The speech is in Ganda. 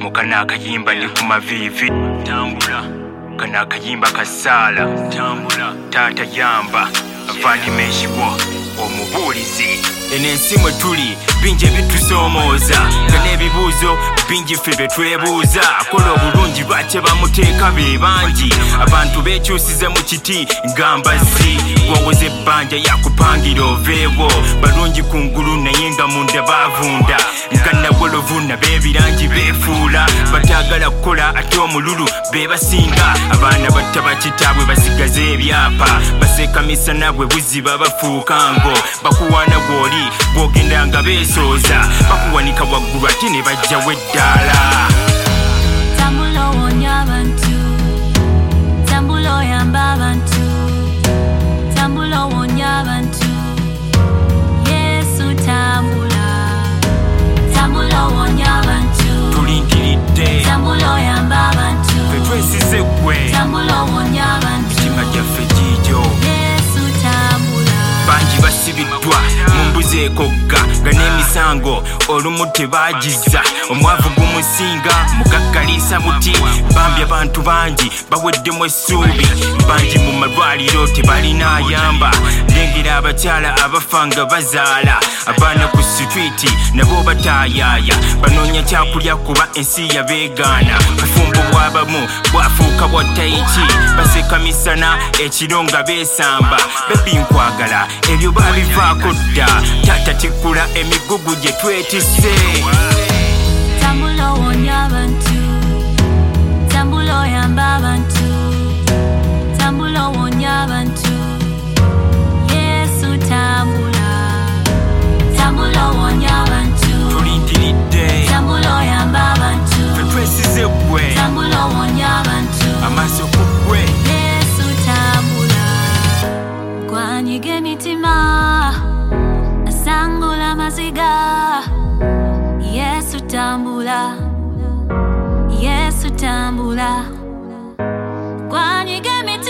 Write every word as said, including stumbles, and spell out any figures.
mukana akayimba ndi ku mavivi tambula kana akayimba kasaala tambula taata yamba avandimeshiwo omubuulizi enensi mwe tuli bingi ebitusomooza nga n'ebibuuzo bingi ffe bye twebuuza akola obulungi lwaki bamuteeka be bangi abantu beekyusiza mu kiti ngambazzi gwowoza ebbanja yakupangira oveewo balungi kungulu naye nga munda baavunda nga nagolovu nabeebirangi beefuula bataagala kukola ate omululu beebasinga abaana batta bakitaabwe basigaza ebyapa baseeka misana bwe buziba bafuuka ngo bakuwaana gw'oli bw'ogenda nga beesooza bakuwanika waggulu ate ne bajjawo eddaala. Tambula owonya abantu, tambula oyamba abantu, tambula owonya abantu, Yesu tambula, tambula owonya abantu, tulindiridde tambula oyamba abantu, ffe twesize ggwe tambula owonya abantu, mitima gyaffe giijo Yesu tambula. bangi basibiddwa mumbuzeekogga nga n'emisango olumu tebaagiza omwavu gumusinga mugaggaliisa buti bambi abantu bangi baweddemu essuubi bangi mu malwaliro tebalina ayamba lengera abakyala abafa nga bazaala abaana ku sitwiti nabo bataayaaya banoonya kyakulya kuba ensi yabeegaana bufumbo bw'abamu bwafuuka bwa tayiki baseka misana ekiro nga beesamba bebi nkwagala ebyo babivaako dda taata tikkula emigugu gye twetisse. Tambula owonya abantu, tambula oyamba abantu, tambula owonya abantu, Yesu tambula, tambula owonya abantu, tulindiridde tambula oyamba abantu, ffe twesize ggwe tambula owonya abantu, amaaso ku ggwe Yesu tambula. Gwanyiga emitima, asangula amaziga, Yesu tambula, Yesu tambula, gwanyiga emitima.